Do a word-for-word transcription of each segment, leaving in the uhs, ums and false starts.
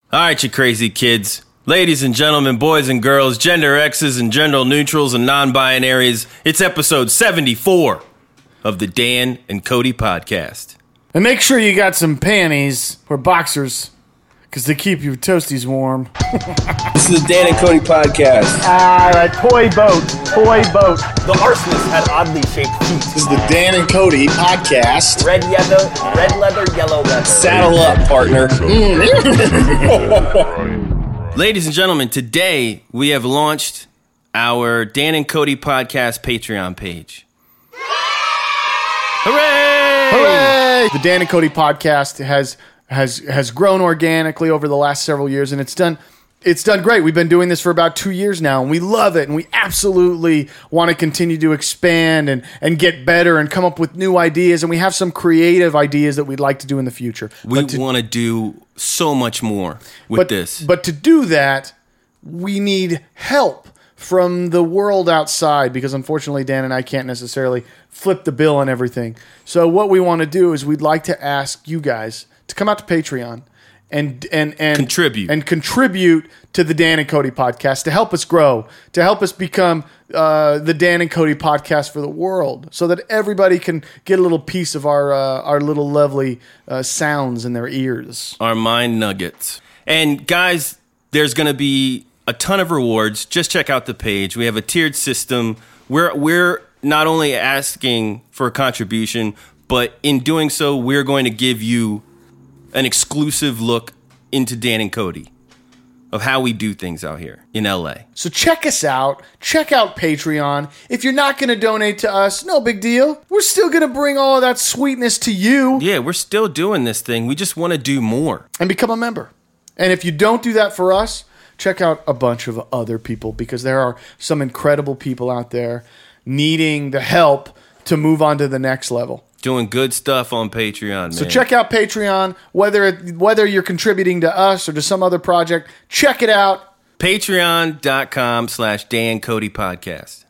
All right, you crazy kids. Ladies and gentlemen, boys and girls, gender X's and gender neutrals and non-binaries, it's episode seventy-four of the Dan and Cody podcast. And make sure you got some panties or boxers, because they keep your toasties warm. This is the Dan and Cody podcast. Ah, that toy boat, toy boat. The arsonist had oddly shaped feet. This is the Dan and Cody podcast. Red leather, red leather, yellow leather. Saddle up, partner. Ladies and gentlemen, today we have launched our Dan and Cody podcast Patreon page. Hooray! Hooray! The Dan and Cody podcast has has has grown organically over the last several years, and it's done it's done great. We've been doing this for about two years now, and we love it, and we absolutely want to continue to expand and, and get better and come up with new ideas, and we have some creative ideas that we'd like to do in the future. We want to do so much more with but, this. But to do that, we need help from the world outside, because unfortunately Dan and I can't necessarily flip the bill on everything. So what we want to do is we'd like to ask you guys to come out to Patreon and and and contribute and contribute to the Dan and Cody podcast to help us grow, to help us become uh, the Dan and Cody podcast for the world, so that everybody can get a little piece of our uh, our little lovely uh, sounds in their ears, our mind nuggets. And guys, there's going to be a ton of rewards. Just check out the page. We have a tiered system. We're we're not only asking for a contribution, but in doing so, we're going to give you an exclusive look into Dan and Cody, of how we do things out here in L A. So check us out. Check out Patreon. If you're not going to donate to us, no big deal. We're still going to bring all of that sweetness to you. Yeah, we're still doing this thing. We just want to do more. And become a member. And if you don't do that for us, check out a bunch of other people, because there are some incredible people out there needing the help to move on to the next level. Doing good stuff on Patreon, man. So check out Patreon, whether it, whether you're contributing to us or to some other project. Check it out. Patreon.com slash Dan Cody Podcast.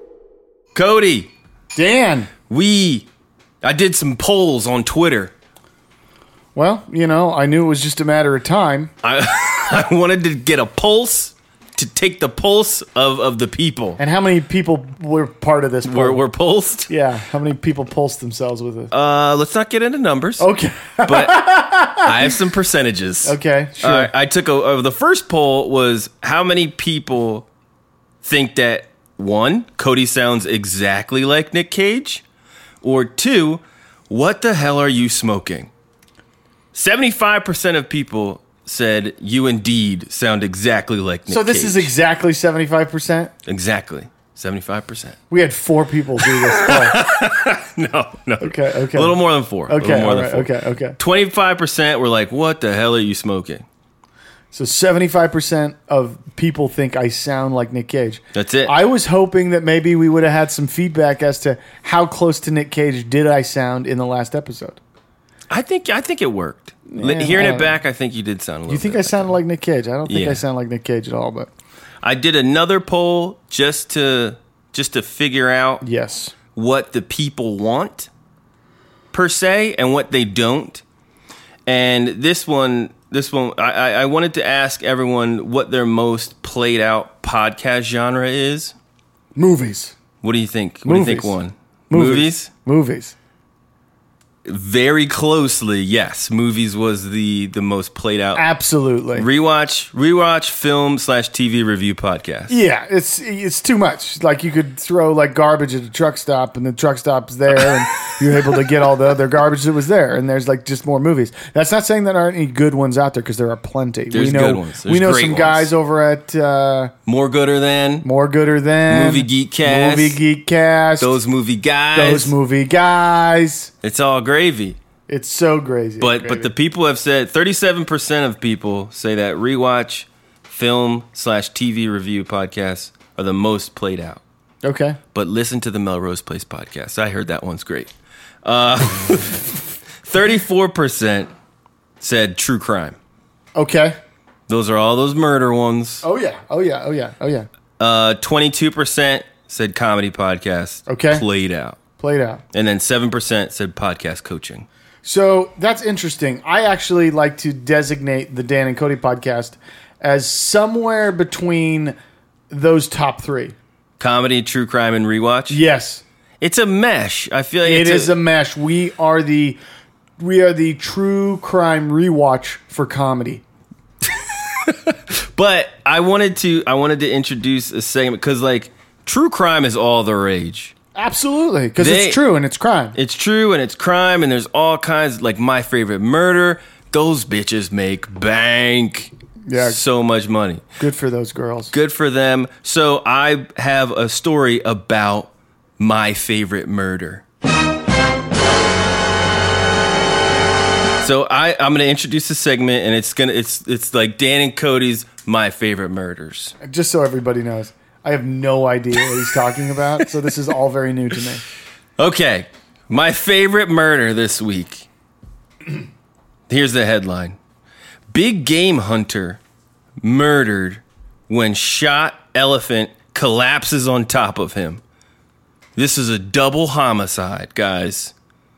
Cody. Dan. We, I did some polls on Twitter. Well, you know, I knew it was just a matter of time. I, I wanted to get a pulse, to take the pulse of, of the people. And how many people were part of this poll? Were, were pulsed? Yeah, how many people pulsed themselves with it? Uh, let's not get into numbers. Okay. But I have some percentages. Okay, sure. Uh, I took a, uh, the first poll was how many people think that, one, Cody sounds exactly like Nick Cage, or two, what the hell are you smoking? seventy-five percent of people said you indeed sound exactly like Nick So this Cage. is exactly seventy-five percent? Exactly. seventy-five percent. We had four people do this. Oh. No, no. Okay, okay. A little more than four. Okay, a little more all than right, four. okay, okay. twenty-five percent were like, what the hell are you smoking? So seventy-five percent of people think I sound like Nick Cage. That's it. I was hoping that maybe we would have had some feedback as to how close to Nick Cage did I sound in the last episode. I think I think it worked. Yeah, Hearing I it don't back, I think you did sound a little You think bit I sounded like Nick Cage? I don't think Yeah. I sound like Nick Cage at all, but I did another poll just to just to figure out yes. what the people want per se and what they don't. And this one, this one, I, I I wanted to ask everyone what their most played out podcast genre is. Movies. What do you think? What Movies. do you think won? Movies. Movies. Very closely, yes. Movies was the the most played out. Absolutely. Rewatch, rewatch, film slash T V review podcast. Yeah, it's it's too much. Like you could throw like garbage at a truck stop, and the truck stop's there, and you're able to get all the other garbage that was there. And there's like just more movies. That's not saying there aren't any good ones out there, because there are plenty. There's we know, good ones. There's we know great some ones. guys over at uh, More gooder than More Gooder Than, Movie Geek Cast. Movie Geek Cast, those movie guys. those movie guys. It's all gravy. It's so crazy. But Gravy. but the people have said thirty-seven percent of people say that rewatch, film slash T V review podcasts are the most played out. Okay. But listen to the Melrose Place podcast. I heard that one's great. Uh, thirty-four percent said true crime. Okay. Those are all those murder ones. Oh yeah. Oh yeah. Oh yeah. Oh yeah. Uh, twenty-two percent said comedy podcast. Okay. Played out. Played out. And then seven percent said podcast coaching. So that's interesting. I actually like to designate the Dan and Cody podcast as somewhere between those top three. Comedy, true crime, and rewatch. Yes, It's a mesh. I feel like it it's is a mesh. We are the we are the true crime rewatch for comedy. But I wanted to I wanted to introduce a segment because like true crime is all the rage. Absolutely, because They- it's true and it's crime. It's true and it's crime and there's all kinds like My Favorite Murder. Those bitches make bank. Yeah. So much money. Good for those girls. Good for them. So I have a story about My Favorite Murder. So I, I'm going to introduce a segment, and it's gonna it's it's like Dan and Cody's My Favorite Murders. Just so everybody knows, I have no idea what he's talking about, so this is all very new to me. Okay, my favorite murder this week. Here's the headline: Big game hunter murdered when shot elephant collapses on top of him. This is a double homicide, guys.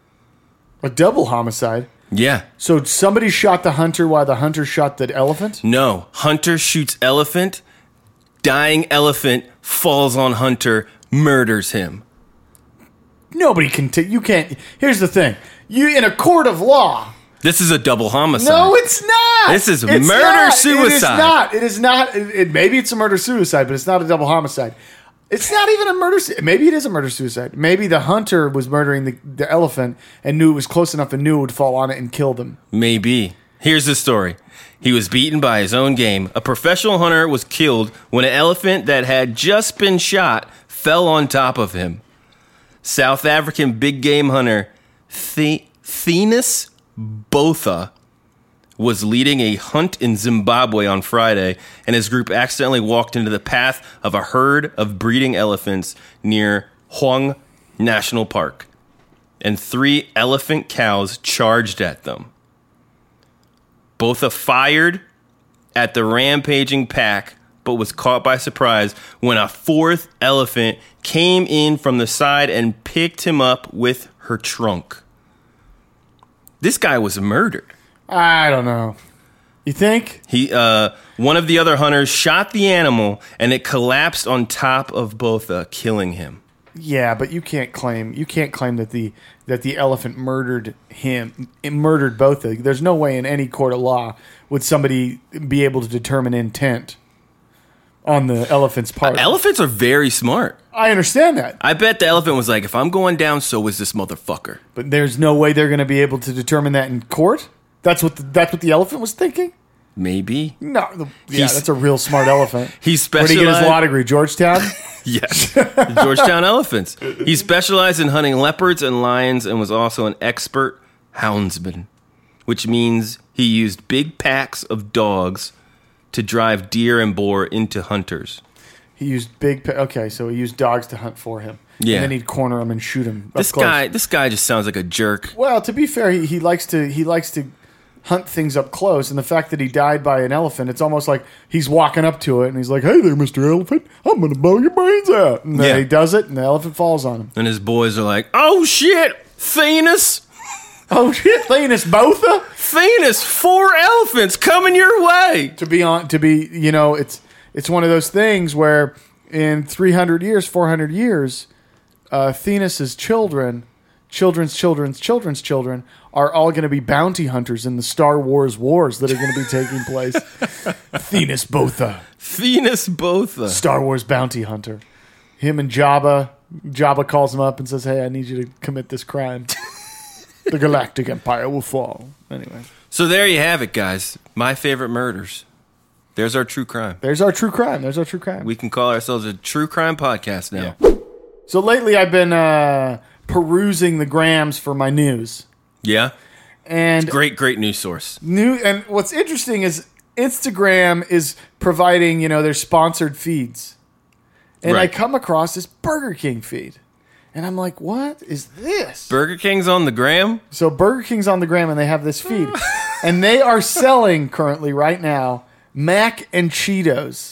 A double homicide. Yeah. So somebody shot the hunter while the hunter shot the elephant? No. Hunter shoots elephant. Dying elephant falls on hunter, murders him. Nobody can take. You can't. Here's the thing. You in a court of law. This is a double homicide. No, it's not. This is It's murder not. It is suicide. not. It is not. It, it- maybe it's a murder suicide, but it's not a double homicide. It's not even a murder. su- Maybe it is a murder suicide. Maybe the hunter was murdering the, the elephant and knew it was close enough and knew it would fall on it and kill them. Maybe. Here's the story. He was beaten by his own game. A professional hunter was killed when an elephant that had just been shot fell on top of him. South African big game hunter The- Thinus Botha was leading a hunt in Zimbabwe on Friday, and his group accidentally walked into the path of a herd of breeding elephants near Hwang National Park, and three elephant cows charged at them. Botha fired at the rampaging pack, but was caught by surprise when a fourth elephant came in from the side and picked him up with her trunk. This guy was murdered. I don't know. You think? He, uh, one of the other hunters shot the animal, and it collapsed on top of Botha, killing him. Yeah, but you can't claim you can't claim that the that the elephant murdered him, it murdered both. of- There's no way in any court of law would somebody be able to determine intent on the elephant's part. Elephants are very smart. I understand that, I bet the elephant was like, if I'm going down, so is this motherfucker. but there's no way they're going to be able to determine that in court. That's what the, that's what the elephant was thinking. Maybe. No, the, yeah, He's- that's a real smart elephant. He Where specialized. did he get his law degree? Georgetown. Yes. The Georgetown elephants. He specialized in hunting leopards and lions and was also an expert houndsman, which means he used big packs of dogs to drive deer and boar into hunters. He used big. Pa- okay, so he used dogs to hunt for him. Yeah. and then he'd corner him and shoot him. up This close. guy, this guy just sounds like a jerk. Well, to be fair, he, he likes to he likes to hunt things up close, and the fact that he died by an elephant, it's almost like he's walking up to it and he's like, "Hey there, Mister Elephant, I'm gonna blow your brains out." And then Yeah. he does it, and the elephant falls on him. And his boys are like, "Oh shit, Thinus, Oh shit, Thinus Botha. Thinus, four elephants coming your way." To be on, to be, you know, it's it's one of those things where in three hundred years, four hundred years, uh, Thinus's children, children's children's children's children are all going to be bounty hunters in the Star Wars wars that are going to be taking place. Thinus Botha, Thinus Botha. Star Wars bounty hunter. Him and Jabba. Jabba calls him up and says, "Hey, I need you to commit this crime. The Galactic Empire will fall." Anyway, So there you have it, guys. My favorite murders. There's our true crime. there's our true crime. There's our true crime. We can call ourselves a true crime podcast now. So lately, I've been uh, perusing the grams for my news, Yeah? and Great, great news source. new. And what's interesting is Instagram is providing, you know, their sponsored feeds, and I Right. come across this Burger King feed, and I'm like, "What is this?" Burger King's on the gram? So Burger King's on the gram, and they have this feed, and they are selling currently right now mac and Cheetos.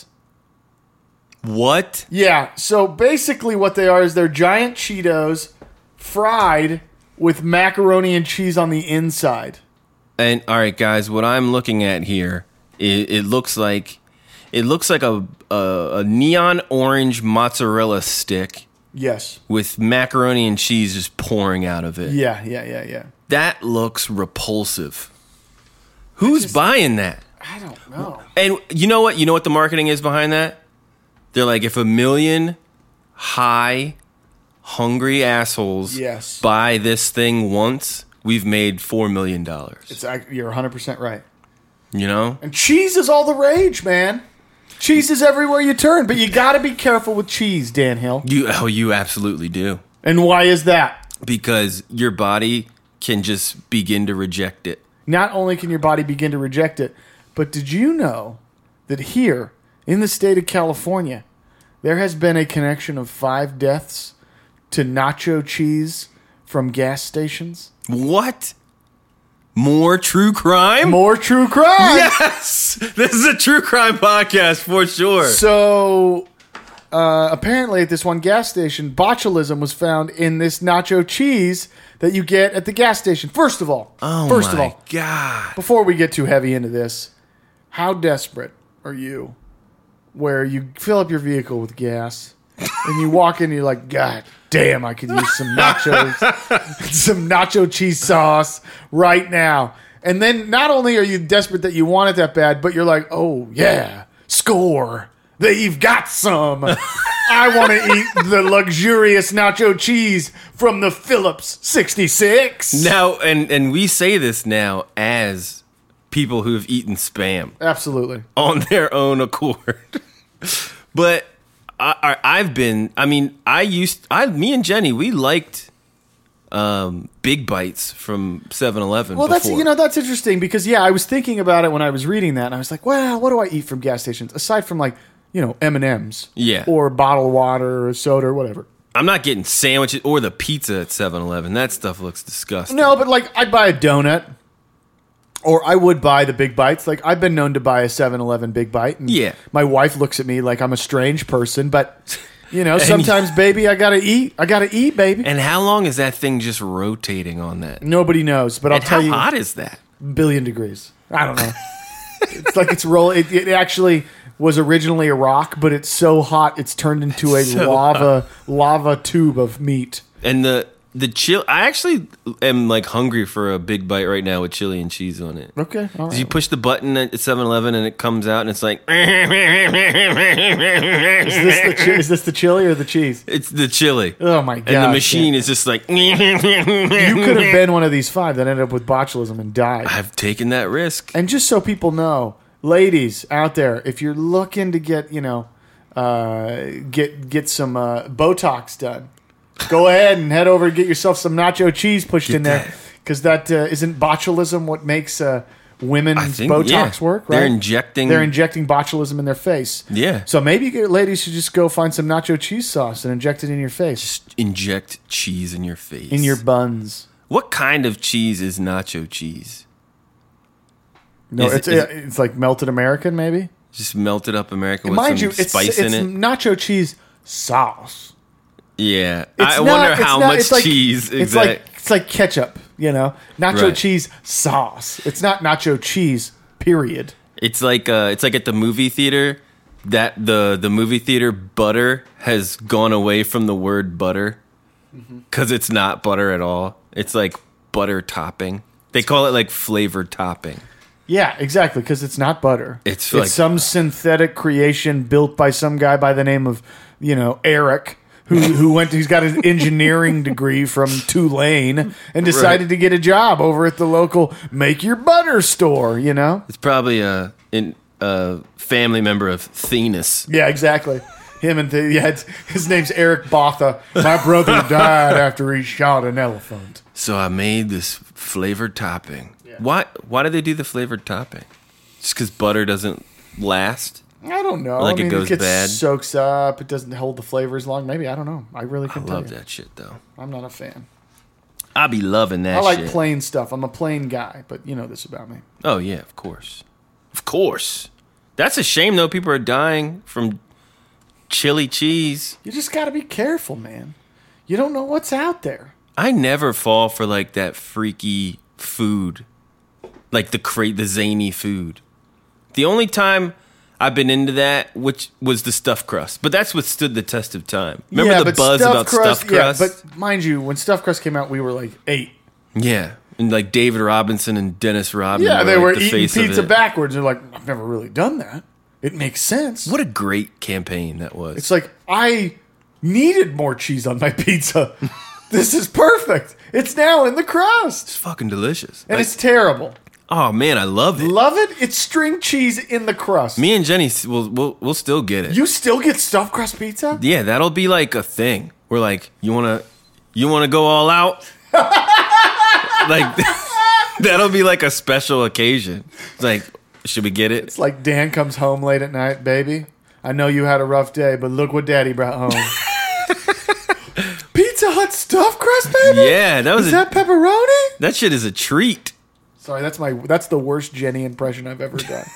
What? Yeah, so basically what they are is they're giant Cheetos fried with macaroni and cheese on the inside. And all right, guys, what I'm looking at here, it, it looks like it looks like a, a a neon orange mozzarella stick Yes. with macaroni and cheese just pouring out of it. Yeah, yeah, yeah, yeah. That looks repulsive. Who's just- buying that? I don't know. And you know what? You know what the marketing is behind that? They're like, if a million high, hungry assholes Yes. buy this thing once, we've made four million dollars. It's ac- you're one hundred percent right. You know? And cheese is all the rage, man. Cheese is everywhere you turn, but you got to be careful with cheese, Dan Hill. You oh, you absolutely do. And why is that? Because your body can just begin to reject it. Not only can your body begin to reject it, but did you know that here in the state of California, there has been a connection of five deaths to nacho cheese from gas stations? What? More true crime? More true crime. Yes! This is a true crime podcast for sure. So uh, apparently at this one gas station, botulism was found in this nacho cheese that you get at the gas station. First of all, oh first my of all, God. before we get too heavy into this, how desperate are you where you fill up your vehicle with gas and you walk in and you're like, God damn, I could use some nachos, some nacho cheese sauce right now. And then not only are you desperate that you want it that bad, but you're like, oh yeah, score. They've got some. I want to eat the luxurious nacho cheese from the Phillips sixty-six. Now, and, and we say this now as people who have eaten Spam Absolutely. on their own accord. But I, I, I've been, I mean, I used, I, me and Jenny, we liked um, Big Bites from seven eleven Well, before. that's, you know, that's interesting because, yeah, I was thinking about it when I was reading that, and I was like, well, what do I eat from gas stations aside from, like, you know, M and M's? Yeah. Or bottled water or soda or whatever. I'm not getting sandwiches or the pizza at seven eleven. That stuff looks disgusting. No, but, like, I'd buy a donut. Or I would buy the Big Bites. Like, I've been known to buy a seven eleven Big Bite. And Yeah. my wife looks at me like I'm a strange person, but, you know, sometimes, baby, I gotta eat. I gotta eat, baby. And how long is that thing just rotating on that? Nobody knows, but I'll And tell how you. hot is that? Billion degrees. I don't know. It's like it's roll. It, it actually was originally a rock, but it's so hot it's turned into a So lava lava tube of meat. And the the chill. I actually am like hungry for a Big Bite right now with chili and cheese on it. Okay, all right. You push the button at seven eleven and it comes out and it's like Is this the chi- is this the chili or the cheese? it's the chili. Oh my god! And the machine is just like You could have been one of these five that ended up with botulism and died. I've taken that risk. And just so people know, ladies out there, if you're looking to get, you know, uh, get get some uh, Botox done, go ahead and head over and get yourself some nacho cheese pushed in there, that. because that uh, isn't botulism what makes uh, women's I think, Botox yeah. work, right? They're injecting- They're injecting botulism in their face. Yeah. So maybe you get, ladies should just go find some nacho cheese sauce and inject it in your face, Just inject cheese in your face. in your buns. What kind of cheese is nacho cheese? No, Is it- it's is it- it's like melted American, maybe. Just melted up American with Mind some you, it's spice it's in it. nacho cheese sauce. Yeah, It's I not- wonder it's how not- much it's like- cheese. It's exact- like it's like ketchup, you know, nacho Right. cheese sauce. It's not nacho cheese. Period. It's like uh, it's like at the movie theater that the the movie theater butter has gone away from the word butter because it's not butter at all. It's like butter topping. They call it like flavored topping. Yeah, exactly. Because it's not butter. It's it's like- some synthetic creation built by some guy by the name of, you know, Eric, who who went. He's got his engineering degree from Tulane and decided Right. to get a job over at the local make your butter store. You know. It's probably a in, a family member of Thenus. Yeah, exactly. Him and the, yeah, it's, his name's Eric Botha. My brother died after he shot an elephant. So I made this flavored topping. Why? Why do they do the flavored topping? Just because butter doesn't last? I don't know. Like I mean, it goes gets bad? soaks up. It doesn't hold the flavors long. Maybe I don't know. I really I couldn't tell love you. that shit though. I'm not a fan. I be loving that I like shit. plain stuff. I'm a plain guy, but you know this about me. Oh yeah, of course, of course. That's a shame though. People are dying from chili cheese. You just got to be careful, man. You don't know what's out there. I never fall for like that freaky food, like the cra- the zany food. The only time I've been into that, which was the stuffed crust, but that's withstood the test of time. Remember yeah, the but buzz stuffed about crust, stuffed crust? Yeah, but mind you, when stuffed crust came out, we were like eight. Yeah, and like David Robinson and Dennis Rodman. Yeah, were they like were the eating face of pizza it. backwards. They're like, I've never really done that. It makes sense. What a great campaign that was. It's like, I needed more cheese on my pizza. This is perfect. It's now in the crust. It's fucking delicious. And Like, it's terrible. oh man, I love it. Love it? It's string cheese in the crust. Me and Jenny will will we'll still get it. You still get stuffed crust pizza? Yeah, that'll be like a thing. We're like, you wanna you wanna go all out? Like that'll be like a special occasion. It's like, should we get it? It's like Dan comes home late at night, baby. I know you had a rough day, but look what Daddy brought home. Pizza Hut stuffed crust, baby? Yeah, that was Is a, that pepperoni? that shit is a treat. Sorry, that's my that's the worst Jenny impression I've ever done.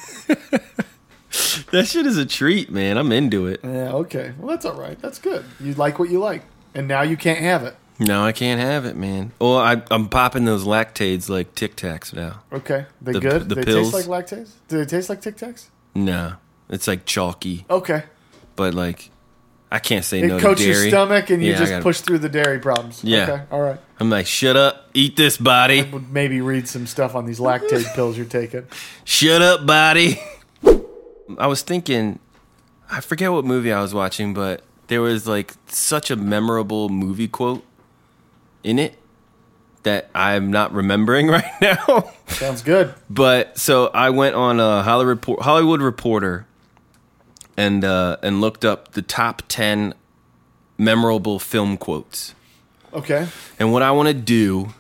That shit is a treat, man. I'm into it. Yeah, okay. Well, that's all right. That's good. You like what you like, and now you can't have it. No, I can't have it, man. Well, I, I'm popping those lactades like Tic Tacs now. Okay, they The- good. the they pills? taste like lactase. Do they taste like Tic Tacs? No, it's like chalky, Okay. but like I can't say It no to coats dairy. your stomach, and you Yeah, I just gotta- push through the dairy problems. Yeah. Okay. All right. I'm like, shut up, eat this, body. Would maybe read some stuff on these lactate pills you're taking. Shut up, body. I was thinking, I forget what movie I was watching, but there was like such a memorable movie quote in it that I'm not remembering right now. Sounds good. But so I went on a Hollywood Reporter and uh, and looked up the top ten memorable film quotes. Okay. And what I want to do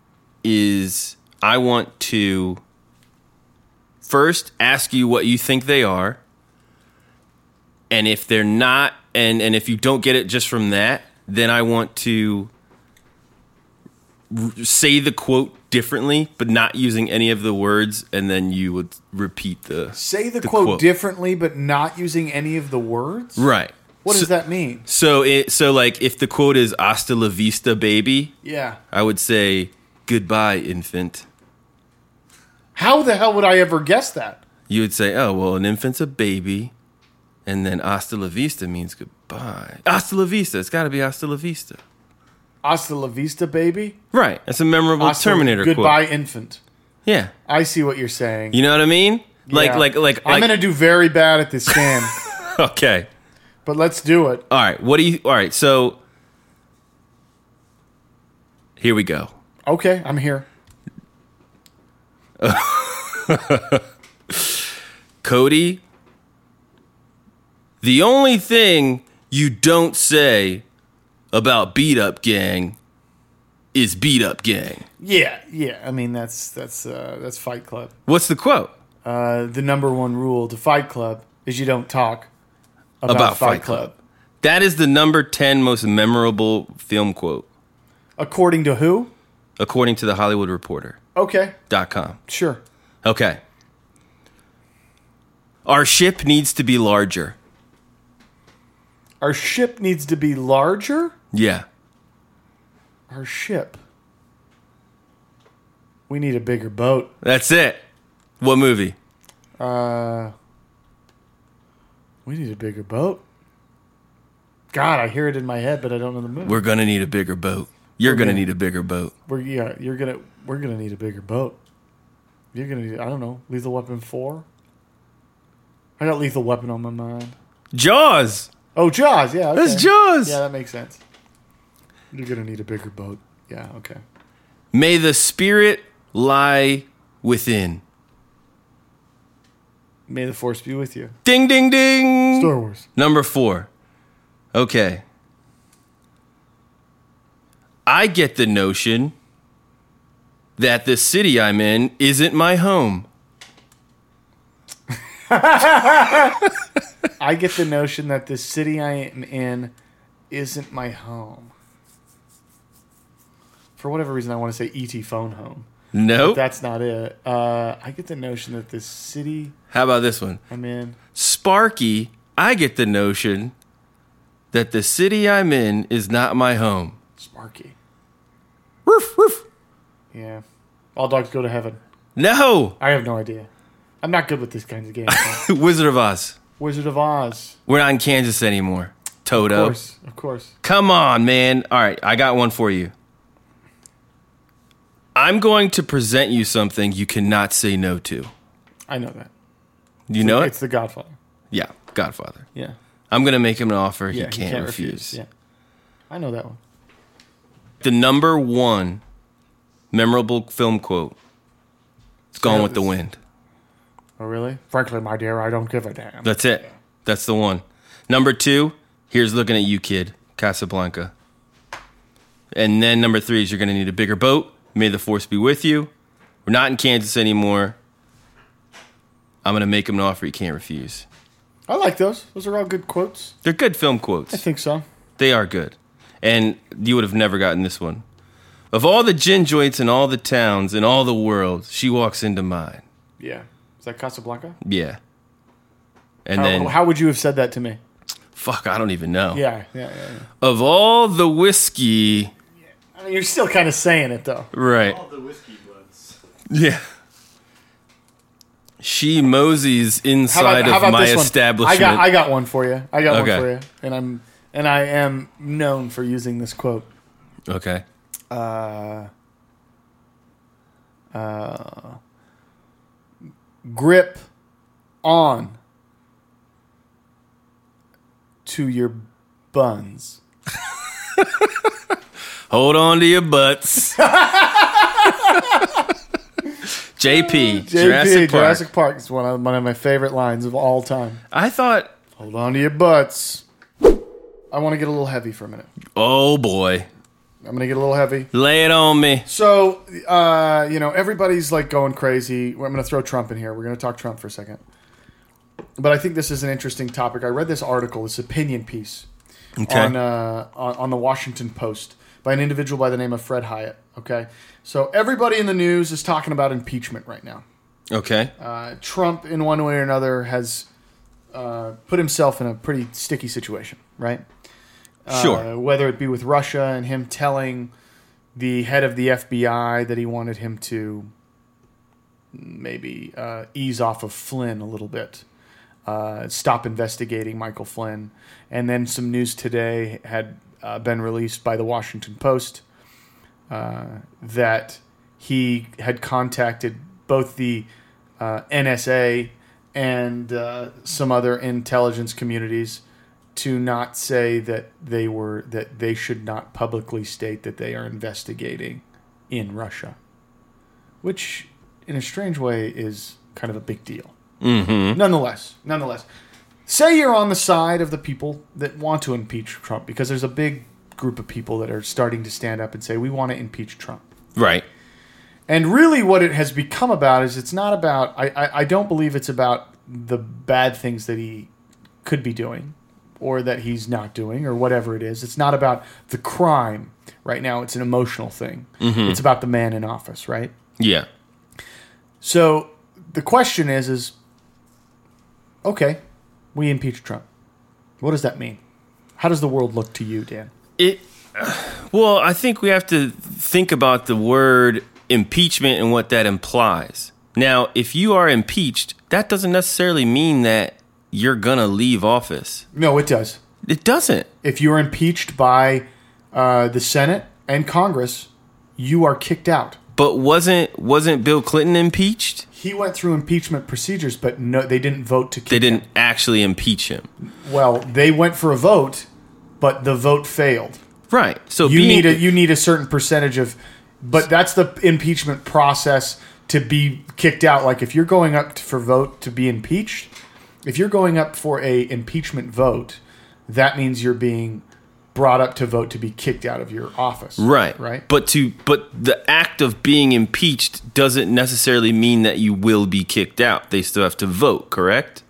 is I want to first ask you what you think they are. And if they're not, and, and if you don't get it just from that, then I want to r- say the quote differently, but not using any of the words, and then you would repeat the Say the, the quote, quote. differently, but not using any of the words? Right. What so, does that mean? So it so like if the quote is "Hasta la vista, baby," Yeah. I would say "Goodbye, infant." How the hell would I ever guess that? You would say, "Oh, well, an infant's a baby," and then "Hasta la vista" means goodbye. Hasta la vista. It's got to be hasta la vista. Hasta la vista, baby? Right. That's a memorable Hasta, Terminator goodbye, quote. infant. Yeah. I see what you're saying. You know what I mean? Like, Yeah. like, like, I'm like. going to do very bad at this scam, Okay. but let's do it. All right. What do you? All right. So here we go. Okay, I'm here. Cody, the only thing you don't say about Beat Up Gang is Beat Up Gang. Yeah, yeah. I mean, that's that's uh, that's Fight Club. What's the quote? Uh, the number one rule to Fight Club is you don't talk about, About Fight, Fight Club. Club. That is the number ten most memorable film quote, According to who? according to the Hollywood Reporter Okay, dot com. sure. Okay. Our ship needs to be larger. Our ship needs to be larger. Yeah. Our ship. We need a bigger boat. That's it. What movie? Uh, we need a bigger boat. God, I hear it in my head, but I don't know the movie. We're going to need a bigger boat. You're going to Okay. need a bigger boat. We're yeah, you're gonna we're gonna need a bigger boat. You're gonna need I don't know, Lethal Weapon four. I got Lethal Weapon on my mind. Jaws. Oh, Jaws, yeah, okay. That's Jaws. Yeah, that makes sense. You're gonna need a bigger boat. Yeah, okay. May the spirit lie within. May the Force be with you. Ding, ding, ding. Star Wars. Number four. Okay. I get the notion that the city I'm in isn't my home. I get the notion that the city I am in isn't my home. For whatever reason, I want to say E T phone home. Nope. That's not it. Uh, I get the notion that the city How about this one? I'm in. Sparky, I get the notion that the city I'm in is not my home. Sparky. Roof, roof. Yeah. All dogs go to heaven. No. I have no idea. I'm not good with these kinds of games. Wizard of Oz. Wizard of Oz. We're not in Kansas anymore. Toto. Of course. Of course. Come on, man. All right, I got one for you. I'm going to present you something you cannot say no to. I know that. You know It's it? The Godfather. Yeah, Godfather. Yeah. I'm going to make him an offer he Yeah, can't, refuse. Yeah. I know that one. The number one memorable film quote. It's Gone Yeah, with the this- Wind. Oh, really? Frankly, my dear, I don't give a damn. That's it. That's the one. Number two, here's looking at you, kid. Casablanca. And then number three is you're going to need a bigger boat. May the force be with you. We're not in Kansas anymore. I'm going to make him an offer he can't refuse. I like those. Those are all good quotes. They're good film quotes. I think so. They are good. And you would have never gotten this one. Of all the gin joints in all the towns in all the world, she walks into mine. Yeah. Is that Casablanca? Yeah. And How, then, how would you have said that to me? fuck, I don't even know. Yeah, yeah, yeah. yeah. Of all the whiskey, I mean, you're still kind of saying it, though. right. All the whiskey buds. Yeah. She moseys How inside about, how of about my this one? establishment. I got, I got one for you. I got Okay. one for you, and I'm, and I am known for using this quote. okay. Uh, uh, grip on to your buns. Hold on to your butts. J P, J P, Jurassic Park. Jurassic Park is one of, one of my favorite lines of all time. I thought, Hold on to your butts. I want to get a little heavy for a minute. oh boy, I'm going to get a little heavy. lay it on me. So, uh, you know, everybody's like going crazy. I'm going to throw Trump in here. We're going to talk Trump for a second. But I think this is an interesting topic. I read this article, this opinion piece Okay. on, uh, on on the Washington Post by an individual by the name of Fred Hyatt. Okay, so everybody in the news is talking about impeachment right now. Okay. Uh, Trump, in one way or another, has uh, put himself in a pretty sticky situation, right? Sure. Uh, whether it be with Russia and him telling the head of the F B I that he wanted him to maybe uh, ease off of Flynn a little bit, uh, stop investigating Michael Flynn. And then some news today had uh, been released by the Washington Post uh, that he had contacted both the uh, N S A and uh, some other intelligence communities to not say that they were that they should not publicly state that they are investigating in Russia, which in a strange way is kind of a big deal. Mm-hmm. Nonetheless, nonetheless, say you're on the side of the people that want to impeach Trump, because there's a big group of people that are starting to stand up and say we want to impeach Trump. Right. And really what it has become about is it's not about, I, I, I don't believe it's about the bad things that he could be doing or that he's not doing or whatever it is. It's not about the crime right now. It's an emotional thing. Mm-hmm. It's about the man in office, right? Yeah. So the question is, is, okay, we impeach Trump. What does that mean? How does the world look to you, Dan? It. Well, I think we have to think about the word impeachment and what that implies. Now, if you are impeached, that doesn't necessarily mean that you're gonna leave office. No, it does. It doesn't. If you're impeached by uh, the Senate and Congress, you are kicked out. But wasn't wasn't Bill Clinton impeached? He went through impeachment procedures, but no, they didn't vote to kick They didn't him. actually impeach him. Well, they went for a vote, but the vote failed. Right. So You being, need a you need a certain percentage of, but that's the impeachment process to be kicked out. Like if you're going up to, for vote to be impeached, if you're going up for a impeachment vote, that means you're being brought up to vote to be kicked out of your office. Right. Right. But to but the act of being impeached doesn't necessarily mean that you will be kicked out. They still have to vote, correct?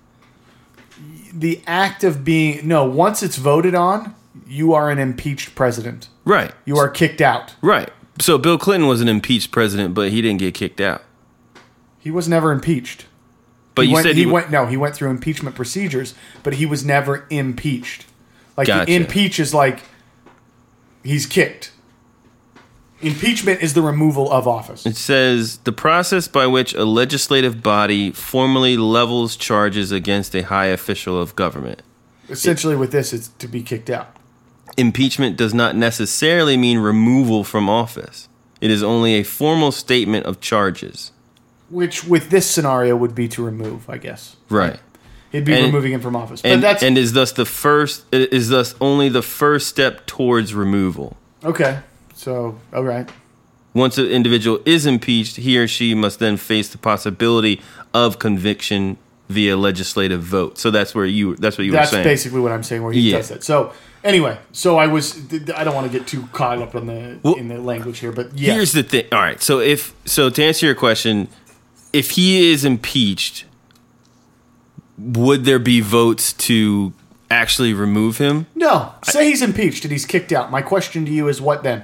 The act of being no, once it's voted on, you are an impeached president. Right. You are kicked out. Right. So Bill Clinton was an impeached president, but he didn't get kicked out. He was never impeached. But he you went, said he, he, w- went. No, he went through impeachment procedures, but he was never impeached. Like Gotcha. impeach is like he's kicked. Impeachment is the removal of office. It says the process by which a legislative body formally levels charges against a high official of government. Essentially, with this, it's to be kicked out. Impeachment does not necessarily mean removal from office. It is only a formal statement of charges. Which, with this scenario, would be to remove, I guess. Right. It'd be And- removing him from office. But And, that's and is thus the first is thus only the first step towards removal. okay. So, all right. Once an individual is impeached, he or she must then face the possibility of conviction via legislative vote. So that's where you that's what you That's were saying. basically what I'm saying. Where he Yeah. does that. So, anyway, so I was. I don't want to get too caught up in the Well, in the language here, but yes. Here's the thing. All right. So if so to answer your question, if he is impeached, would there be votes to actually remove him? No, say he's impeached and he's kicked out. My question to you is, what then?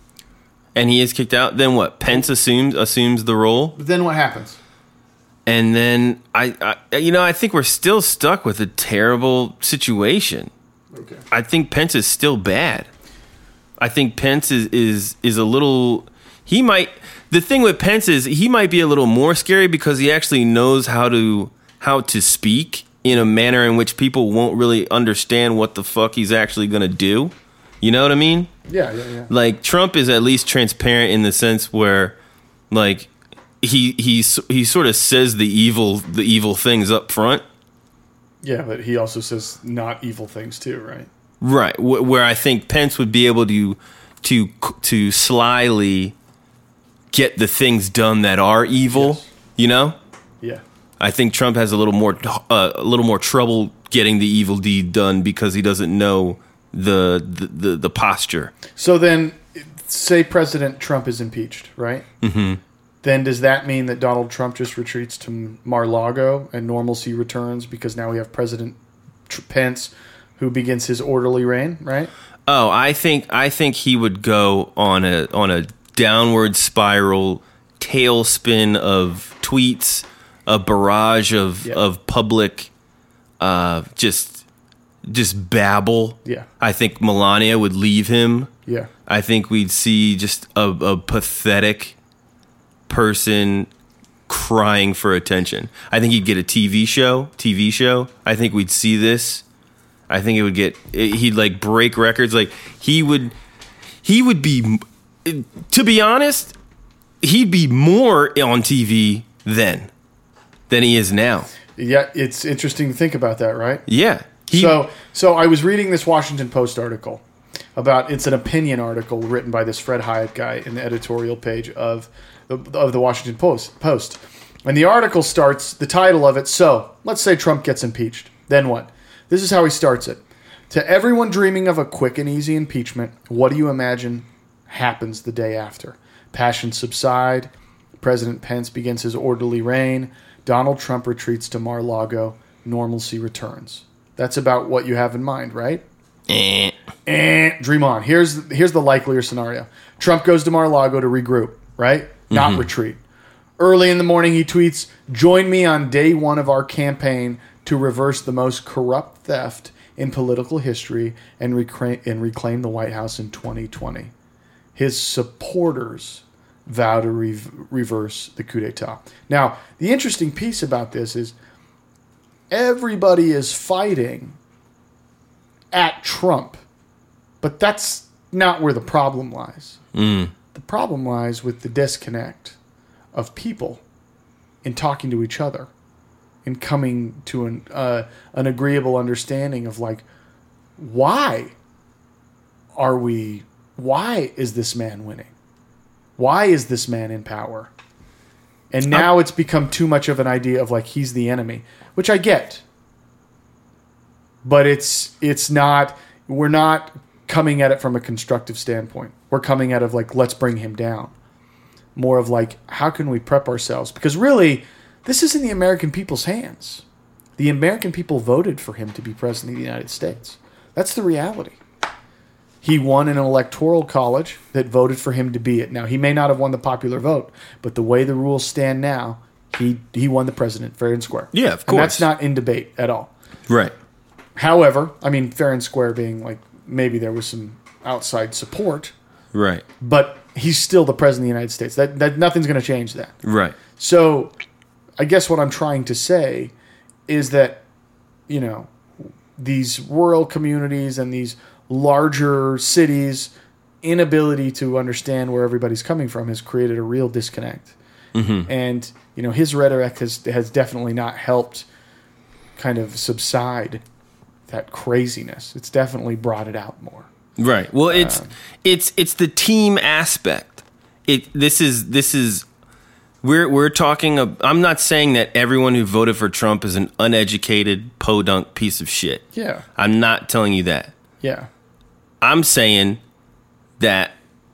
And he is kicked out, then what? Pence assumes assumes the role, Then what happens? and then I, I you know, I think we're still stuck with a terrible situation. Okay. I think Pence is still bad. I think Pence is is is a little. He might. The thing with Pence is he might be a little more scary because he actually knows how to how to speak in a manner in which people won't really understand what the fuck he's actually gonna do. You know what I mean? Yeah, yeah, yeah. Like Trump is at least transparent in the sense where, like, he he he sort of says the evil the evil things up front. Yeah, but he also says not evil things too, right? Right, wh- where I think Pence would be able to to to slyly get the things done that are evil. Yes. You know, Yeah. I think Trump has a little more uh, a little more trouble getting the evil deed done because he doesn't know the the the, the posture. So then, say President Trump is impeached, right? Mm-hmm. Then does that mean that Donald Trump just retreats to Mar-a-Lago and normalcy returns because now we have President Tr- Pence, who begins his orderly reign, right? Oh, I think I think he would go on a on a downward spiral, tailspin of tweets, a barrage of Yeah. of public, uh, just just babble. Yeah. I think Melania would leave him. Yeah. I think we'd see just a, a pathetic person crying for attention. I think he'd get a T V show. T V show. I think we'd see this. I think it would get. He'd like break records. Like he would. He would be. To be honest, he'd be more on T V then than he is now. Yeah, it's interesting to think about that, right? Yeah. He, So, so I was reading this Washington Post article about it's an opinion article written by this Fred Hyatt guy in the editorial page of the, of the Washington Post. Post, and the article starts the title of it. So let's say Trump gets impeached. Then what? This is how he starts it. To everyone dreaming of a quick and easy impeachment, what do you imagine happens the day after? Passions subside. President Pence begins his orderly reign. Donald Trump retreats to Mar-a-Lago. Normalcy returns. That's about what you have in mind, right? eh. Eh, dream on. Here's here's the likelier scenario. Trump goes to Mar-a-Lago to regroup, right? Not retreat. Early in the morning, he tweets, "Join me on day one of our campaign to reverse the most corrupt theft in political history and, recra- and reclaim the White House in twenty twenty." His supporters vow to re- reverse the coup d'etat. Now, the interesting piece about this is everybody is fighting at Trump, but that's not where the problem lies. Mm. The problem lies with the disconnect of people in talking to each other and coming to an uh, an agreeable understanding of like, why are we? Why is this man winning? Why is this man in power? And now it's become too much of an idea of like he's the enemy, which I get. But it's it's not we're not coming at it from a constructive standpoint. We're coming at it of like, let's bring him down. More of like, how can we prep ourselves? Because really, this is in the American people's hands. The American people voted for him to be president of the United States. That's the reality. He won in an electoral college that voted for him to be it. Now, he may not have won the popular vote, but the way the rules stand now, he he won the president fair and square. Yeah, of And course. that's not in debate at all. Right. However, I mean, fair and square being like maybe there was some outside support, Right. but he's still the president of the United States. That that nothing's going to change that. Right. So, I guess what I'm trying to say is that, you know, these rural communities and these larger cities' inability to understand where everybody's coming from has created a real disconnect. Mm-hmm. And, you know, his rhetoric has has definitely not helped kind of subside that craziness. It's definitely brought it out more. Right. Well, it's um, it's it's the team aspect. It this is this is we're we're talking. I'm not saying that everyone who voted for Trump is an uneducated podunk piece of shit. Yeah. I'm not telling you that. Yeah. I'm saying that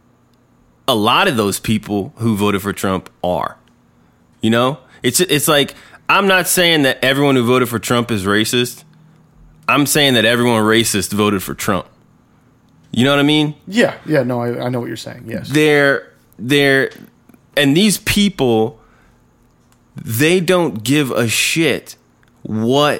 a lot of those people who voted for Trump are. You know? It's it's like, I'm not saying that everyone who voted for Trump is racist. I'm saying that everyone racist voted for Trump. You know what I mean? Yeah. Yeah, no, I, I know what you're saying. Yes. They're they're and these people, they don't give a shit what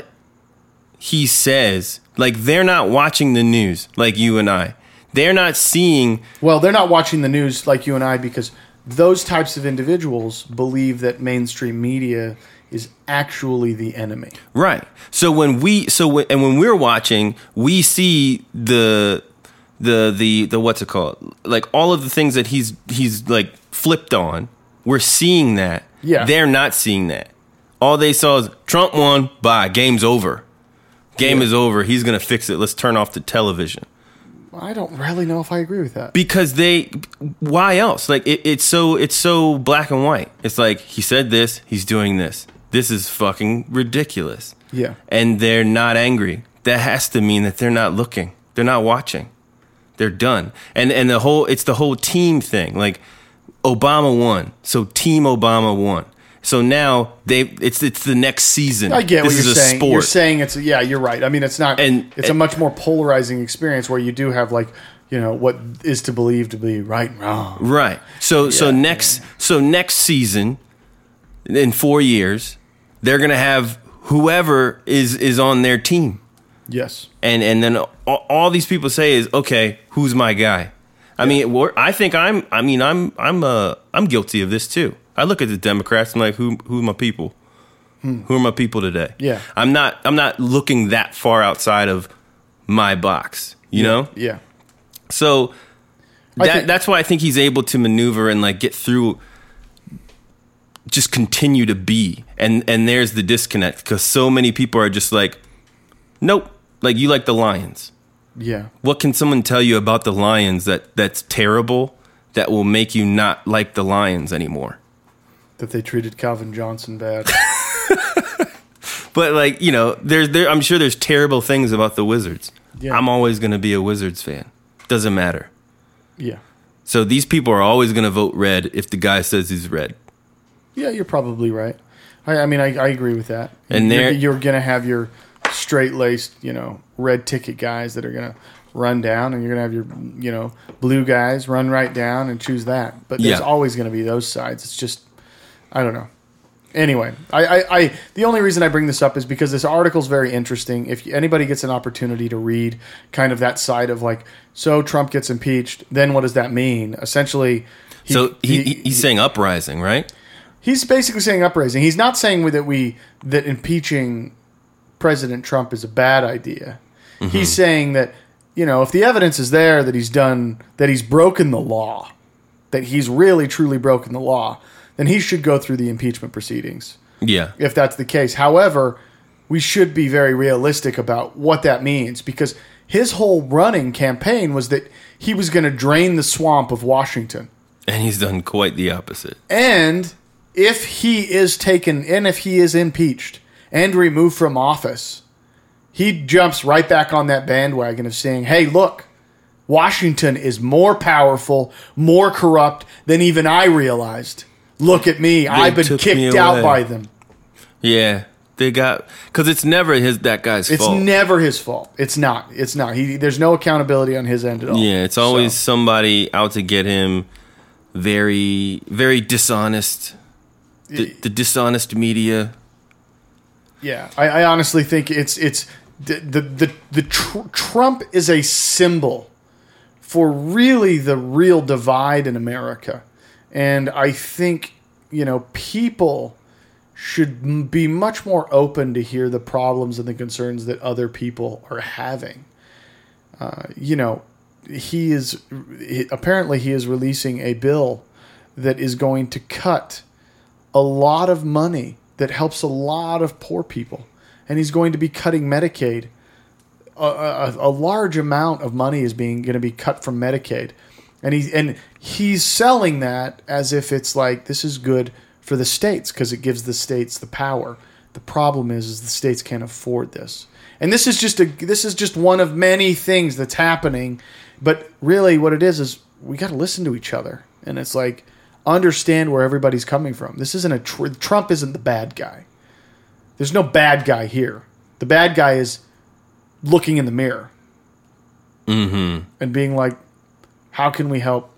he says. Like, they're not watching the news like you and I. They're not seeing... Well, they're not watching the news like you and I because those types of individuals believe that mainstream media is actually the enemy. Right. So when we... so when, And when we're watching, we see the... The, the, the, what's it called? Like, all of the things that he's, he's like, flipped on. We're seeing that. Yeah. They're not seeing that. All they saw is, Trump won, bye, game's over. Game yeah. is over. He's going to fix it. Let's turn off the television. I don't really know if I agree with that. Because they, why else? Like, it, it's so, it's so black and white. It's like, he said this, he's doing this. This is fucking ridiculous. Yeah. And they're not angry. That has to mean that they're not looking. They're not watching. They're done. And and the whole, it's the whole team thing. Like, Obama won. So Team Obama won. So now they it's it's the next season. I get this what you're is a saying. Sport. You're saying it's yeah, you're right. I mean, it's not. And, it's and, a much more polarizing experience where you do have like, you know, what is to believe to be right and wrong. Right. So yeah, so next yeah. so next season, in four years, they're gonna have whoever is is on their team. Yes. And and then all, all these people say is, okay, who's my guy? I yeah. mean, we're, I think I'm. I mean, I'm. I'm. Uh, I'm guilty of this too. I look at the Democrats and I'm like, who who are my people? Hmm. Who are my people today? Yeah. I'm not I'm not looking that far outside of my box, you yeah. know? Yeah. So that think, that's why I think he's able to maneuver and like get through, just continue to be. And and there's the disconnect because so many people are just like, nope, like you like the Lions. Yeah. What can someone tell you about the Lions that that's terrible that will make you not like the Lions anymore? That they treated Calvin Johnson bad. But like, you know, there's there I'm sure there's terrible things about the Wizards. Yeah. I'm always going to be a Wizards fan. Doesn't matter. Yeah. So these people are always going to vote red if the guy says he's red. Yeah, you're probably right. I, I mean, I, I agree with that. And you're, you're, you're going to have your straight-laced, you know, red ticket guys that are going to run down, and you're going to have your, you know, blue guys run right down and choose that. But there's yeah. always going to be those sides. It's just, I don't know. Anyway, I, I, I, the only reason I bring this up is because this article is very interesting. If anybody gets an opportunity to read kind of that side of like, so Trump gets impeached, then what does that mean? Essentially, he, so he, he, he's he, saying uprising, right? He's basically saying uprising. He's not saying that we that impeaching President Trump is a bad idea. Mm-hmm. He's saying that, you know, if the evidence is there that he's done that he's broken the law, that he's really truly broken the law, then he should go through the impeachment proceedings. Yeah. If that's the case. However, we should be very realistic about what that means because his whole running campaign was that he was going to drain the swamp of Washington. And he's done quite the opposite. And if he is taken, and if he is impeached and removed from office, he jumps right back on that bandwagon of saying, hey, look, Washington is more powerful, more corrupt than even I realized. Look at me. They I've been kicked out by them. Yeah. They got... Because it's never his that guy's it's fault. It's never his fault. It's not. It's not. He, there's no accountability on his end at all. Yeah, it's always so. somebody out to get him. Very, very dishonest. The, the dishonest media. Yeah. I, I honestly think it's... it's the the, the, the tr- Trump is a symbol for really the real divide in America. And I think, you know, people should m- be much more open to hear the problems and the concerns that other people are having. Uh, you know, he is he, apparently he is releasing a bill that is going to cut a lot of money that helps a lot of poor people. And he's going to be cutting Medicaid. A, a, a large amount of money is being going to be cut from Medicaid. And he and he's selling that as if it's like, this is good for the states because it gives the states the power. The problem is, is the states can't afford this. And this is just a this is just one of many things that's happening. But really what it is is we got to listen to each other. And it's like, understand where everybody's coming from. This isn't a tr- Trump isn't the bad guy. There's no bad guy here. The bad guy is looking in the mirror Mm-hmm. and being like, how can we help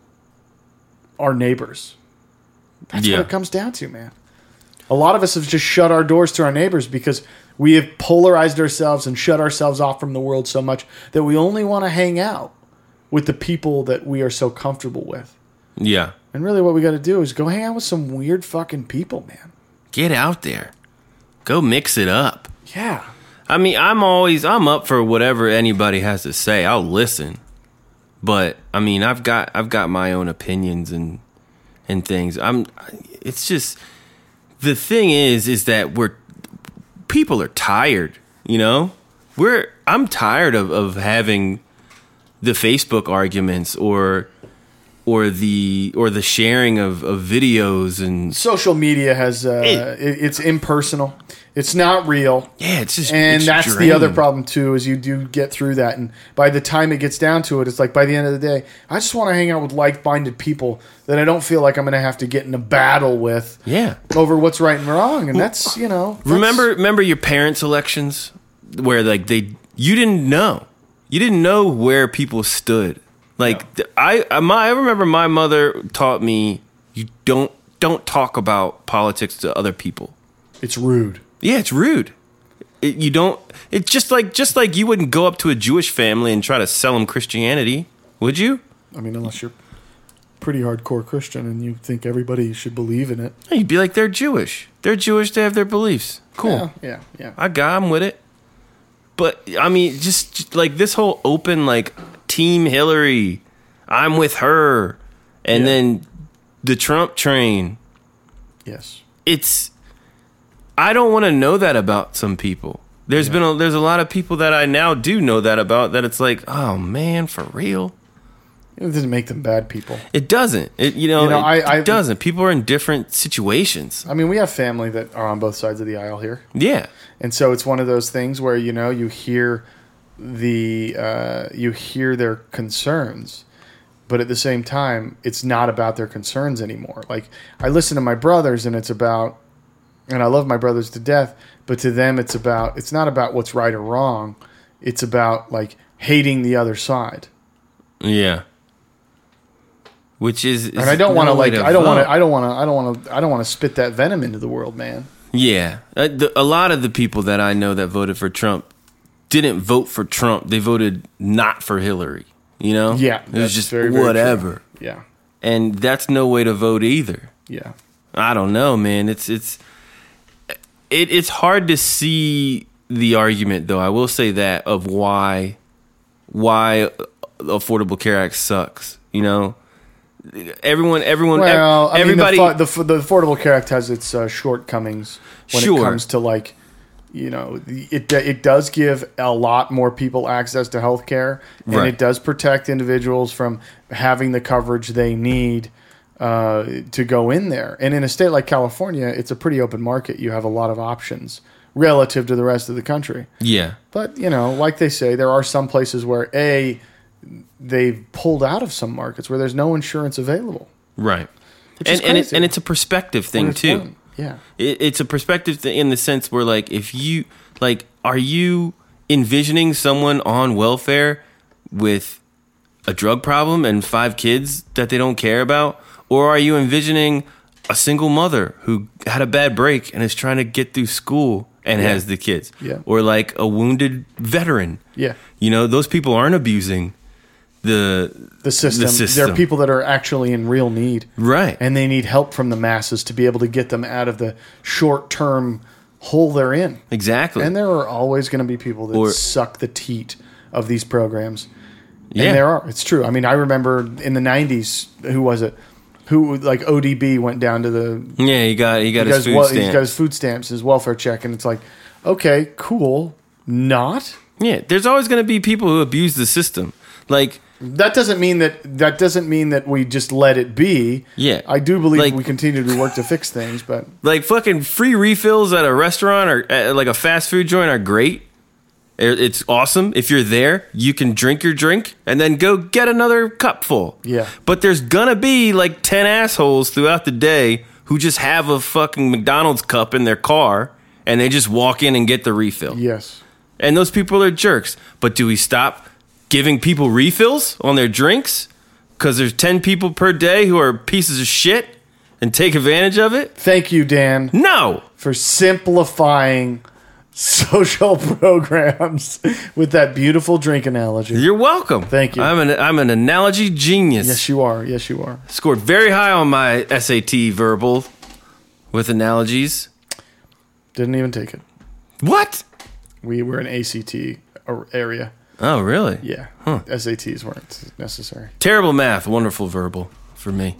our neighbors? That's Yeah. what it comes down to, man. A lot of us have just shut our doors to our neighbors because we have polarized ourselves and shut ourselves off from the world so much that we only want to hang out with the people that we are so comfortable with. Yeah. And really what we got to do is go hang out with some weird fucking people, man. Get out there. Go mix it up. Yeah. I mean, I'm always I'm up for whatever anybody has to say. I'll listen. But I mean, I've got I've got my own opinions and and things. I'm it's just the thing is is that we're people are tired, you know? We're I'm tired of, of having the Facebook arguments or or the or the sharing of, of videos and Social media has uh, It- it, it's impersonal. It's not real. yeah, it's just And it's that's the other draining. problem too, is you do get through that, and by the time it gets down to it, it's like by the end of the day, I just want to hang out with like-minded people that I don't feel like I'm going to have to get in a battle with Yeah. over what's right and wrong, and that's you know. That's, Remember, remember your parents' elections where like they, you didn't know, you didn't know where people stood. Like th- I, I, my, I remember my mother taught me you don't don't talk about politics to other people. it's rude. Yeah, it's rude. It, you don't. It's just like just like you wouldn't go up to a Jewish family and try to sell them Christianity, would you? I mean, unless you're pretty hardcore Christian and you think everybody should believe in it. You'd be like, they're Jewish. They're Jewish. They have their beliefs. Cool. Yeah, yeah, yeah. I got him with it. But I mean, just, just like this whole open, like Team Hillary, I'm with her, and Yeah. then the Trump train. Yes. It's, I don't want to know that about some people. There's Yeah. been a, there's a lot of people that I now do know that about. That it's like, oh man, for real. It doesn't make them bad people. It doesn't. It you know, You know, it, I- I- it doesn't. People are in different situations. I mean, we have family that are on both sides of the aisle here. Yeah. And so it's one of those things where, you know, you hear the uh, you hear their concerns, but at the same time, it's not about their concerns anymore. Like, I listen to my brothers and it's about, and I love my brothers to death, but to them it's about, it's not about what's right or wrong. It's about like hating the other side. Yeah. Which is, is And I don't want no to way like, I don't vote. want to, I don't want to, I don't want to, I don't want to spit that venom into the world, man. Yeah, uh, the, a lot of the people that I know that voted for Trump didn't vote for Trump. They voted not for Hillary. You know, Yeah. it was that's just very, very whatever, true. Yeah. and that's no way to vote either. Yeah. I don't know, man. It's it's it, it's hard to see the argument, though. I will say that of why why Affordable Care Act sucks. You know, everyone, everyone, Well, I everybody. mean, the, the, the Affordable Care Act has its uh, shortcomings when Sure. it comes to, like, you know, it it does give a lot more people access to health care, and Right. it does protect individuals from having the coverage they need uh, to go in there. And in a state like California, it's a pretty open market. You have a lot of options relative to the rest of the country. yeah, But, you know, like they say, there are some places where, A, they've pulled out of some markets where there's no insurance available. right. Which is And and, it, crazy. and it's a perspective thing But it's too. fun. Yeah. It, it's a perspective thing in the sense where, like, if you like, are you envisioning someone on welfare with a drug problem and five kids that they don't care about, or are you envisioning a single mother who had a bad break and is trying to get through school and Yeah. has the kids, Yeah. or like a wounded veteran? Yeah. You know, those people aren't abusing the the system. The system. There are people that are actually in real need. Right. And they need help from the masses to be able to get them out of the short-term hole they're in. Exactly. And there are always going to be people that Or- suck the teat of these programs. Yeah. And there are. It's true. I mean, I remember in the nineties, who was it? Who, like, O D B went down to the... Yeah, he got he got he his food well, stamp. He's got his food stamps, his welfare check, and it's like, okay, cool. Not? Yeah, there's always going to be people who abuse the system. Like, That doesn't mean that that doesn't mean that we just let it be. Yeah. I do believe Like- we continue to work to fix things, but like fucking free refills at a restaurant or at like a fast food joint are great. It- It's awesome. If you're there, you can drink your drink and then go get another cup full. Yeah. But there's gonna be like ten assholes throughout the day who just have a fucking McDonald's cup in their car and they just walk in and get the refill. yes. And those people are jerks. But do we stop giving people refills on their drinks because there's ten people per day who are pieces of shit and take advantage of it? Thank you, Dan, No. for simplifying social programs with that beautiful drink analogy. You're welcome. Thank you. I'm an I'm an analogy genius. Yes, you are. Yes, you are. Scored very high on my S A T verbal with analogies. Didn't even take it. What? We were an A C T area. Oh, really? Yeah. S A Ts weren't necessary. Terrible math, wonderful verbal for me.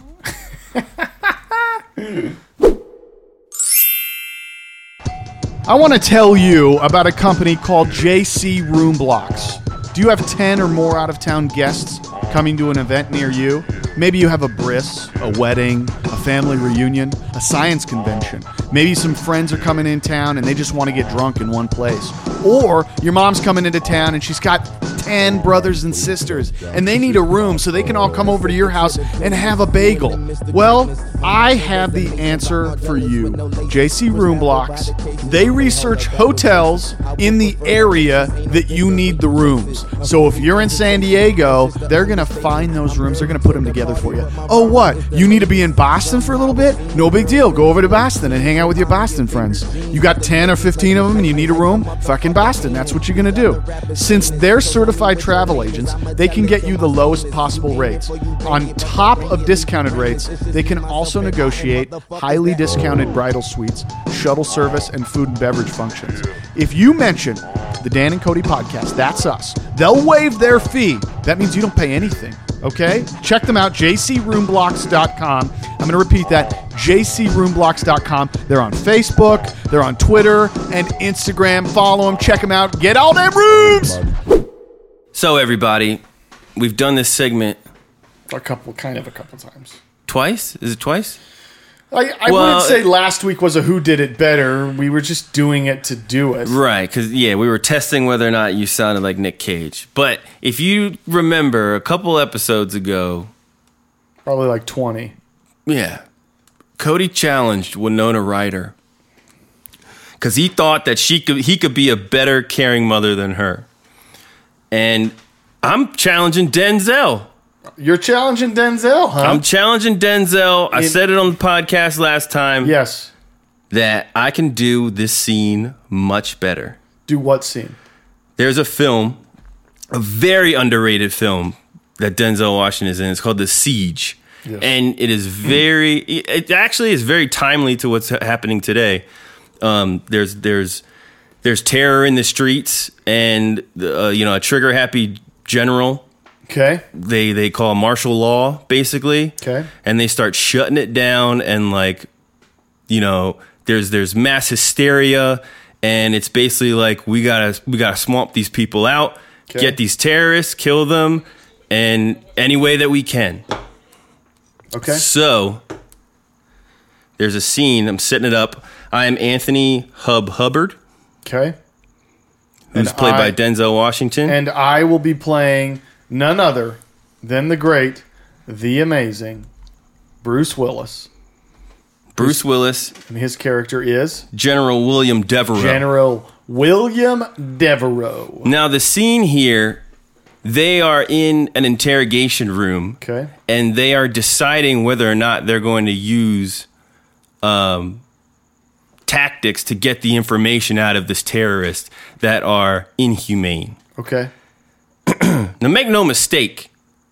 I want to tell you about a company called J C Room Blocks. Do you have ten or more out-of-town guests coming to an event near you? Maybe you have a bris, a wedding, a family reunion, a science convention. Maybe some friends are coming in town and they just want to get drunk in one place. Or your mom's coming into town and she's got ten brothers and sisters and they need a room so they can all come over to your house and have a bagel. Well, I have the answer for you. J C Room Blocks. They research hotels in the area that you need the rooms. So if you're in San Diego, they're going to find those rooms. They're going to put them together for you. Oh, what? You need to be in Boston for a little bit? No big deal. Go over to Boston and hang out with your Boston friends. You got ten or fifteen of them and you need a room? Fucking Boston. That's what you're going to do. Since they're certified travel agents, they can get you the lowest possible rates. On top of discounted rates, they can also negotiate highly discounted bridal suites, shuttle service, and food and beverage functions. If you mention the Dan and Cody podcast, that's us, they'll waive their fee. That means you don't pay anything. Okay? Check them out, j c room blocks dot com. I'm going to repeat that, j c room blocks dot com. They're on Facebook, they're on Twitter and Instagram. Follow them, check them out, get all them rooms! So everybody, we've done this segment A couple, kind of a couple times. twice. Is it twice? I, I Well, wouldn't say last week was a who did it better. We were just doing it to do it. Right, because, yeah, we were testing whether or not you sounded like Nick Cage. But if you remember a couple episodes ago, Probably like twenty. yeah, Cody challenged Winona Ryder because he thought that she could he could be a better caring mother than her. And I'm challenging Denzel. You're challenging Denzel, huh? I'm challenging Denzel. I In- said it on the podcast last time yes. that I can do this scene much better. Do what scene? There's a film, a very underrated film that Denzel Washington is in. It's called The Siege. Yes. And it is very, it actually is very timely to what's happening today. Um, there's, there's, there's terror in the streets and, uh, you know, a trigger happy general Okay. they they call martial law basically. Okay. And they start shutting it down and like, you know, there's there's mass hysteria and it's basically like we gotta we gotta swamp these people out, Okay. get these terrorists, kill them, and any way that we can. Okay. So there's a scene. I'm setting it up. I am Anthony Hub Hubbard, Okay. who's And played I- by Denzel Washington. And I will be playing none other than the great, the amazing Bruce Willis. Bruce Willis, And his character is General William Devereaux. General William Devereaux. Now, the scene here, they are in an interrogation room. Okay. And they are deciding whether or not they're going to use um, tactics to get the information out of this terrorist that are inhumane. Okay. Now, make no mistake,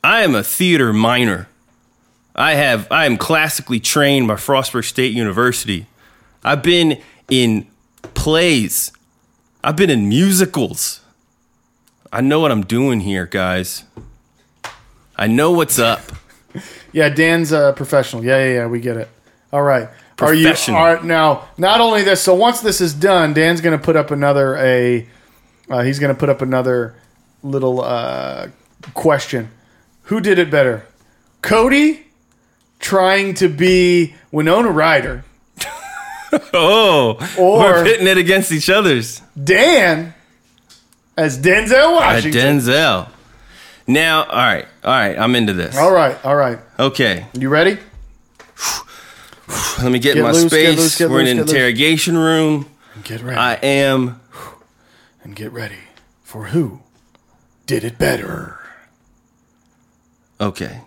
I am a theater minor. I have I am classically trained by Frostburg State University. I've been in plays. I've been in musicals. I know what I'm doing here, guys. I know what's up. Yeah, Dan's a professional. Yeah, yeah, yeah, we get it. All right. Are you Professional. are now? Not only this. So once this is done, Dan's going to put up another a. Uh, he's going to put up another little uh, question. Who did it better, Cody trying to be Winona Ryder, Oh, Or- we're pitting it against each other's. Dan as Denzel At Washington? Denzel. Now, all right, all right, I'm into this. All right, all right. Okay, You ready? let me get, Get in my loose, get space. loose, get We're in loose, an get loose. interrogation room. Get ready. I am. and get ready for who did it better. Okay.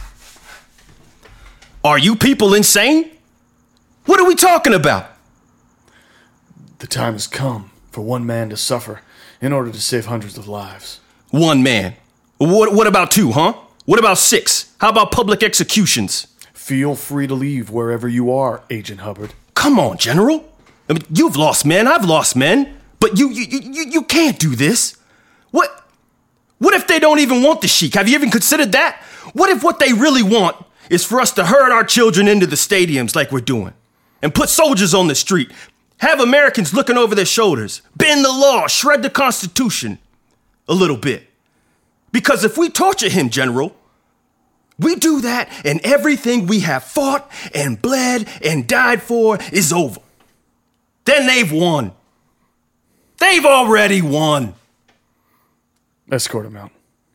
Are you people insane? What are we talking about? The time has come for one man to suffer in order to save hundreds of lives. One man. What, what about two, huh? What about six? How about public executions? Feel free to leave wherever you are, Agent Hubbard. Come on, General. I mean, you've lost men, I've lost men. But you, you, you, you can't do this. What? What if they don't even want the Sheik? Have you even considered that? What if what they really want is for us to herd our children into the stadiums like we're doing? And put soldiers on the street. Have Americans looking over their shoulders. Bend the law, shred the Constitution. A little bit. Because if we torture him, General, we do that and everything we have fought and bled and died for is over. Then they've won. They've already won. Escort him out.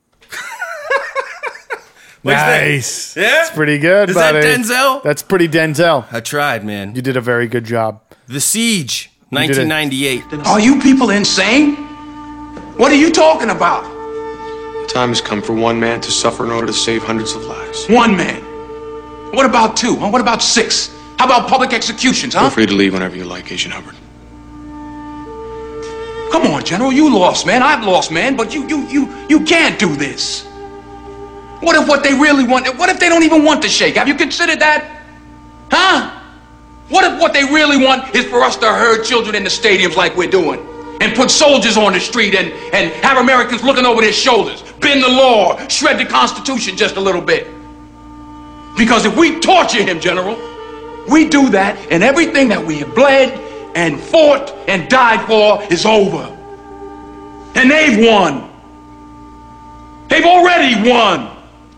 What'd you think? Nice. Yeah? That's pretty good, Is that buddy. Denzel? That's pretty Denzel. I tried, man. You did a very good job. The Siege, did it. nineteen ninety-eight. Are you people insane? What are you talking about? The time has come for one man to suffer in order to save hundreds of lives. One man. What about two? Huh? What about six? How about public executions, huh? Feel free to leave whenever you like, Agent Hubbard. Come on, General, you lost, man. I've lost, man, but you you you you can't do this. What if what they really want, what if they don't even want the Sheikh? Have you considered that? Huh? What if what they really want is for us to herd children in the stadiums like we're doing? And put soldiers on the street and, and have Americans looking over their shoulders, bend the law, shred the Constitution just a little bit. Because if we torture him, General, we do that and everything that we have bled and fought and died for is over. And they've won. They've already won.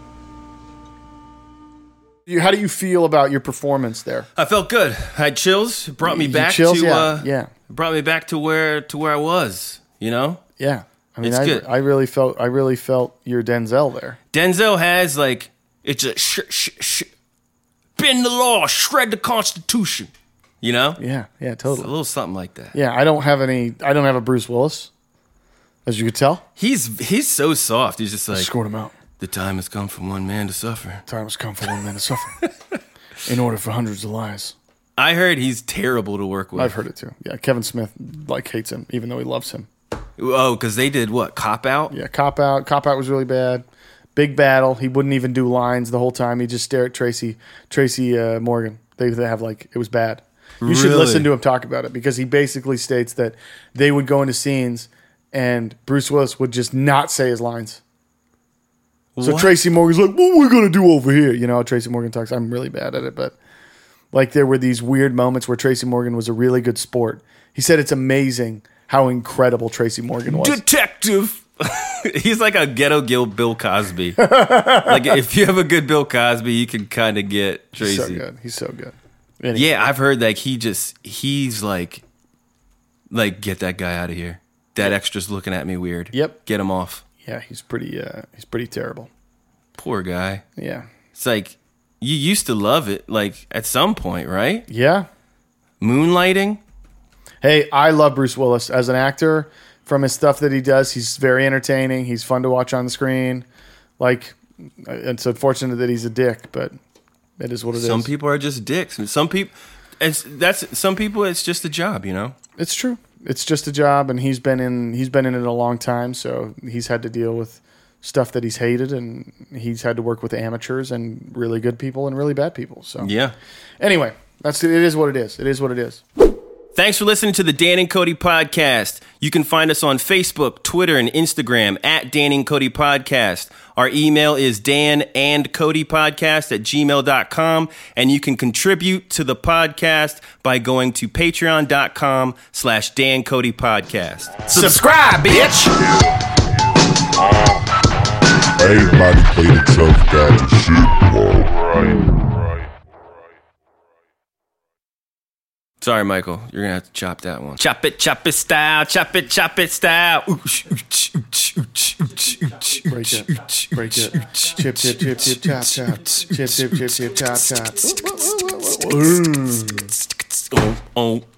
You, how do you feel about your performance there? I felt good. I had chills. It brought me You back chills? to Yeah, uh, yeah. It brought me back to where to where I was. You know, Yeah. I mean, It's I, good. I really felt I really felt your Denzel there. Denzel has like it's a sh- sh- sh- bend the law, shred the Constitution. You know, Yeah, yeah, a totally. little something like that. Yeah, I don't have any. I don't have a Bruce Willis, as you could tell. He's he's so soft. He's just like Escort him out. the time has come for one man to suffer. Time has come for one man to suffer, in order for hundreds of lives. I heard he's terrible to work with. I've heard it too. Yeah, Kevin Smith like hates him, even though he loves him. Oh, because they did what? Cop Out? Yeah, Cop Out. Cop Out was really bad. Big Battle. He wouldn't even do lines the whole time. He'd just stare at Tracy Tracy uh, Morgan. They they have like it was bad. You should Really? listen to him talk about it because he basically states that they would go into scenes and Bruce Willis would just not say his lines. So What? Tracy Morgan's like, "What are we gonna do over here?" You know how Tracy Morgan talks. I'm really bad at it, but like there were these weird moments where Tracy Morgan was a really good sport. He said it's amazing how incredible Tracy Morgan was. Detective. He's like a ghetto Gil Bill Cosby. Like if you have a good Bill Cosby, you can kind of get He's so Tracy. good. He's so good. Anyway. Yeah, I've heard like he just he's like like get that guy out of here. That extra's looking at me weird. Yep. Get him off. Yeah, he's pretty. Uh, he's pretty terrible. Poor guy. Yeah. It's like you used to love it like at some point, right? Yeah. Moonlighting. Hey, I love Bruce Willis as an actor. From his stuff that he does, he's very entertaining. He's fun to watch on the screen. Like, it's unfortunate that he's a dick, but it is what it is. Some people are just dicks. And some people it's that's some people it's just a job, you know? It's true. It's just a job, and he's been in. He's been in it a long time, so he's had to deal with stuff that he's hated, and he's had to work with amateurs and really good people and really bad people. So Yeah. anyway, that's it. Is what it is. It is what it is. Thanks for listening to the Dan and Cody podcast. You can find us on Facebook, Twitter, and Instagram at Dan and Cody Podcast. Our email is Dan and Cody Podcast at gmail dot com, and you can contribute to the podcast by going to patreon.com slash Dan Cody Podcast. Subscribe, bitch! Everybody played itself down to shit, bro. Sorry, Michael. You're going to have to chop that one. Chop it, chop it style. Chop it, chop it style. Ooch, ooch, ooch, ooch, ooch, ooch, Break it. ooch, Break it. ooch, Chip, chip, chip, chip, chop, chop. Chip, chip, chip, chip, chop, chop. ooch. Oh, oh.